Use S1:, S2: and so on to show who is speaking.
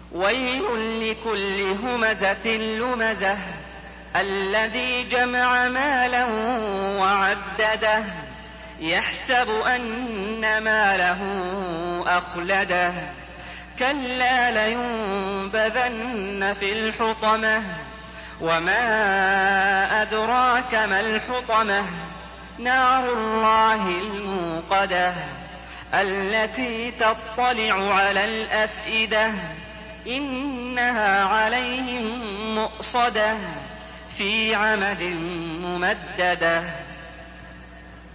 S1: ويل لكل همزة لمزة الذي جمع مالا وعدده يحسب أن ماله أخلده كلا لينبذن في الحطمة وما أدراك ما الحطمة نار الله الموقدة التي تطلع على الأفئدة إنها عليهم مؤصدة في عمد ممددة.